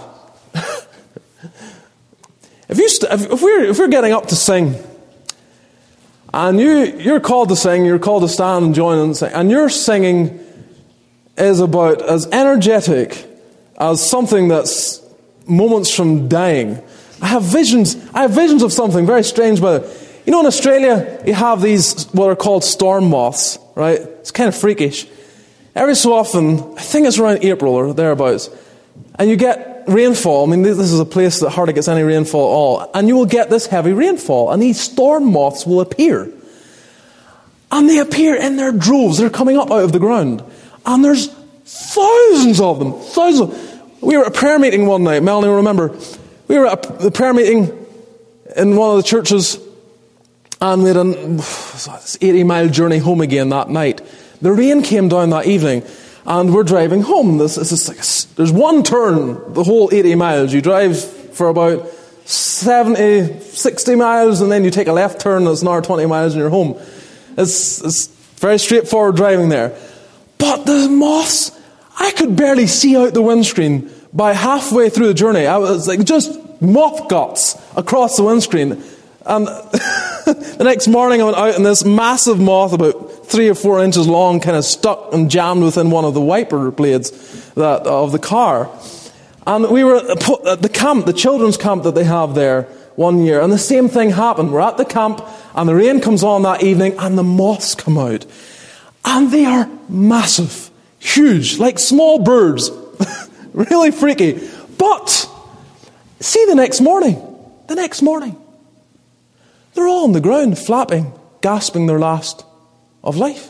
if you st- if we're if we're getting up to sing, and you you're called to sing, you're called to stand and join and sing, and your singing is about as energetic as something that's moments from dying. I have visions. I have visions of something very strange. By the way, you know, in Australia, you have these what are called storm moths. Right? It's kind of freakish. Every so often, I think it's around April or thereabouts, and you get rainfall. I mean, this is a place that hardly gets any rainfall at all. And you will get this heavy rainfall. And these storm moths will appear. And they appear in their droves. They're coming up out of the ground. And there's thousands of them. Thousands. We were at a prayer meeting one night. Melanie will remember. We were at a prayer meeting in one of the churches. And we had an eighty mile journey home again that night. The rain came down that evening. And we're driving home. This, this is like a, there's one turn, the whole eighty miles. You drive for about seventy, sixty miles, and then you take a left turn, that's another twenty miles, and you're home. It's, it's very straightforward driving there. But the moths, I could barely see out the windscreen by halfway through the journey. I was like just moth guts across the windscreen. And the next morning I went out, and this massive moth, about three or four inches long, kind of stuck and jammed within one of the wiper blades that of the car. And we were at the camp, the children's camp that they have there one year, and the same thing happened. We're at the camp, and the rain comes on that evening, and the moths come out. And they are massive, huge, like small birds. Really freaky. But, see the next morning, the next morning, they're all on the ground, flapping, gasping their last of life.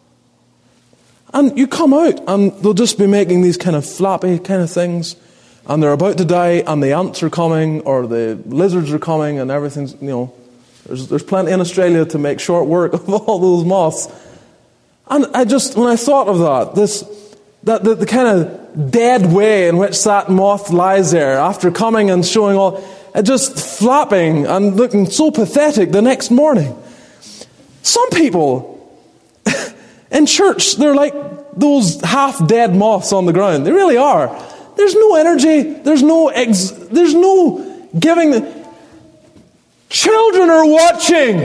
And you come out, and they'll just be making these kind of flappy kind of things, and they're about to die, and the ants are coming, or the lizards are coming, and everything's, you know, there's, there's plenty in Australia to make short work of all those moths. And I just, when I thought of that, this, that the, the kind of dead way in which that moth lies there, after coming and showing all, it just flapping and looking so pathetic the next morning. Some people in church, they're like those half-dead moths on the ground. They really are. There's no energy. There's no ex, there's no giving. The, children are watching.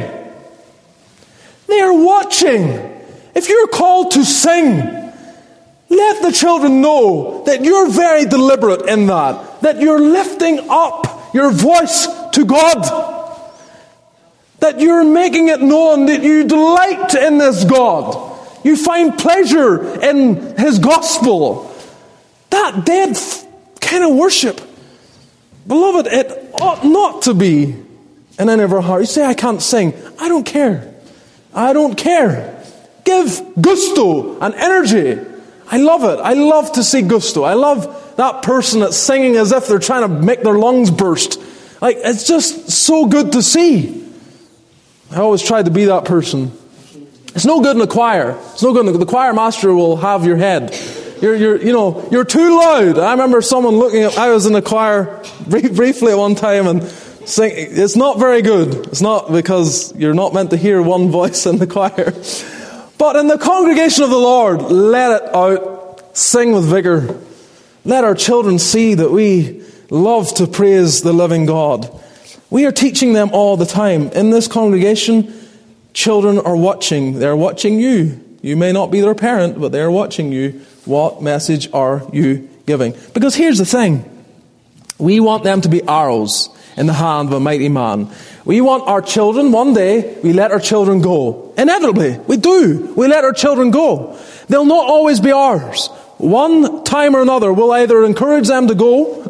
They are watching. If you're called to sing, let the children know that you're very deliberate in that. That you're lifting up your voice to God. That you're making it known that you delight in this God. You find pleasure in His gospel. That dead kind of worship, beloved, it ought not to be in any of our hearts. You say, I can't sing. I don't care. I don't care. Give gusto and energy. I love it. I love to see gusto. I love that person that's singing as if they're trying to make their lungs burst. Like, it's just so good to see. I always tried to be that person. It's no good in the choir. It's no good in the, the choir master will have your head. You're, you're, you know, you're too loud. I remember someone looking at, I was in the choir brief, briefly at one time and sing, it's not very good. It's not, because you're not meant to hear one voice in the choir. But in the congregation of the Lord, let it out. Sing with vigor. Let our children see that we love to praise the living God. We are teaching them all the time. In this congregation, children are watching. They're watching you. You may not be their parent, but they're watching you. What message are you giving? Because here's the thing. We want them to be arrows in the hand of a mighty man. We want our children, one day, we let our children go. Inevitably, we do. We let our children go. They'll not always be ours. One time or another, we'll either encourage them to go,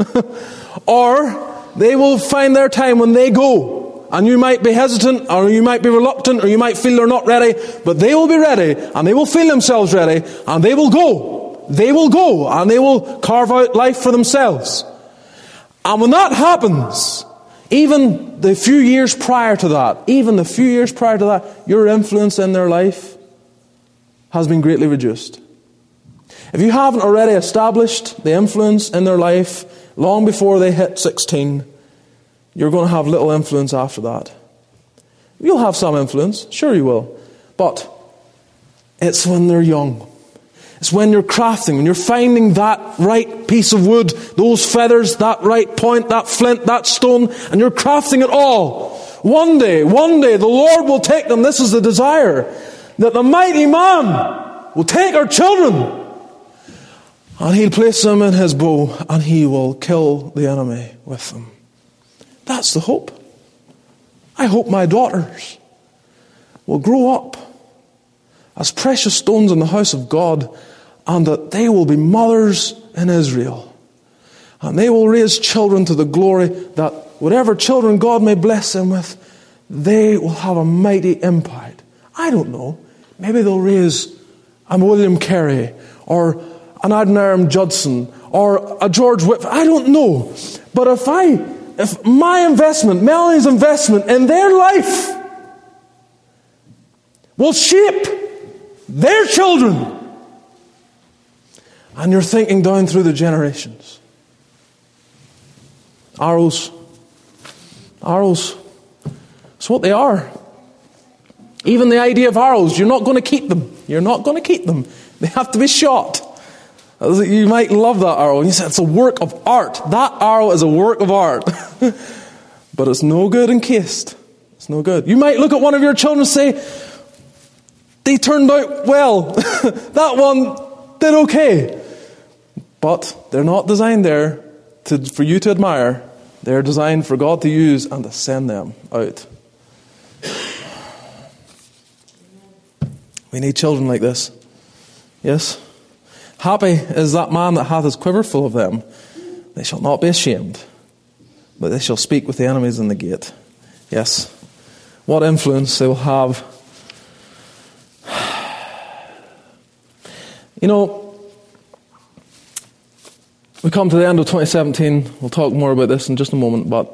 or they will find their time when they go. And you might be hesitant, or you might be reluctant, or you might feel they're not ready, but they will be ready, and they will feel themselves ready, and they will go. They will go, and they will carve out life for themselves. And when that happens, even the few years prior to that, even the few years prior to that, your influence in their life has been greatly reduced. If you haven't already established the influence in their life long before they hit sixteen, you're going to have little influence after that. You'll have some influence, sure you will. But it's when they're young. It's when you're crafting, when you're finding that right piece of wood, those feathers, that right point, that flint, that stone, and you're crafting it all. One day, one day, the Lord will take them. This is the desire, that the mighty man will take our children, and He'll place them in His bow, and He will kill the enemy with them. That's the hope. I hope my daughters will grow up as precious stones in the house of God, and that they will be mothers in Israel. And they will raise children to the glory that whatever children God may bless them with, they will have a mighty impact. I don't know. Maybe they'll raise a William Carey, or an Adoniram Judson, or a George Whitfield. I don't know. But if I, if my investment, Melanie's investment in their life will shape their children, and you're thinking down through the generations. Arrows. Arrows. It's what they are. Even the idea of arrows, you're not going to keep them. You're not going to keep them. They have to be shot. You might love that arrow. And you say, it's a work of art. That arrow is a work of art. But it's no good encased. It's no good. You might look at one of your children and say, they turned out well. That one did okay. But they're not designed there to, for you to admire. They're designed for God to use and to send them out. We need children like this. Yes? Happy is that man that hath his quiver full of them. They shall not be ashamed, but they shall speak with the enemies in the gate. Yes. What influence they will have. You know, we come to the end of twenty seventeen. We'll talk more about this in just a moment, but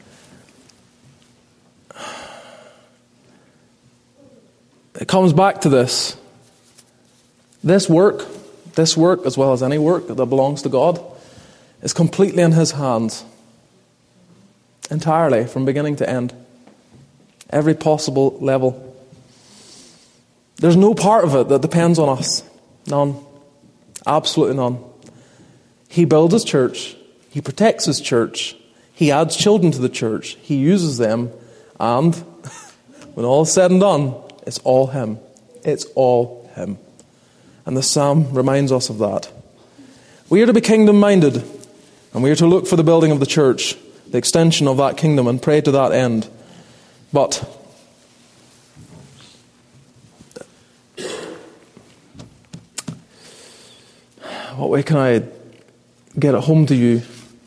it comes back to this. This work, this work as well as any work that belongs to God, is completely in His hands. Entirely, from beginning to end. Every possible level. There's no part of it that depends on us. None. Absolutely none. He builds His church. He protects His church. He adds children to the church. He uses them. And when all is said and done, it's all Him. It's all Him. And the psalm reminds us of that. We are to be kingdom-minded. And we are to look for the building of the church, the extension of that kingdom, and pray to that end. But what way can I get it home to you?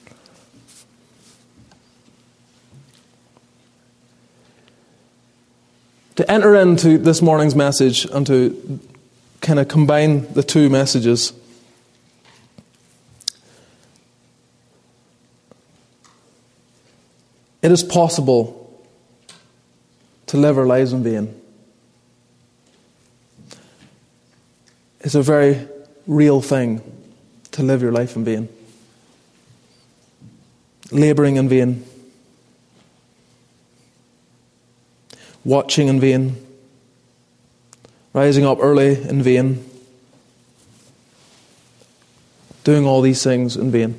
To enter into this morning's message and to kind of combine the two messages, it is possible to live our lives in vain. It's a very real thing to live your life in vain. Labouring in vain. Watching in vain. Rising up early in vain. Doing all these things in vain.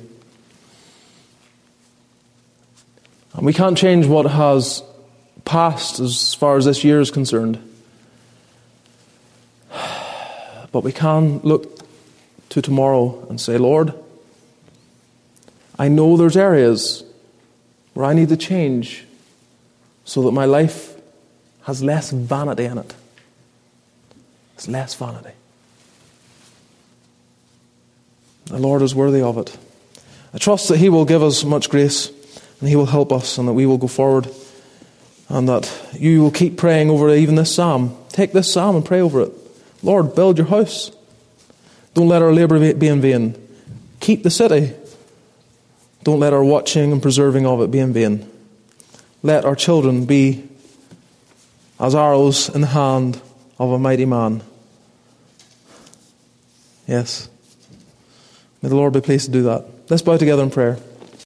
And we can't change what has passed as far as this year is concerned. But we can look to tomorrow and say, Lord, I know there's areas where I need to change so that my life has less vanity in it. It's less vanity. The Lord is worthy of it. I trust that He will give us much grace and He will help us and that we will go forward and that you will keep praying over even this psalm. Take this psalm and pray over it. Lord, build your house. Don't let our labour be in vain. Keep the city. Don't let our watching and preserving of it be in vain. Let our children be as arrows in the hand of a mighty man. Yes. May the Lord be pleased to do that. Let's bow together in prayer.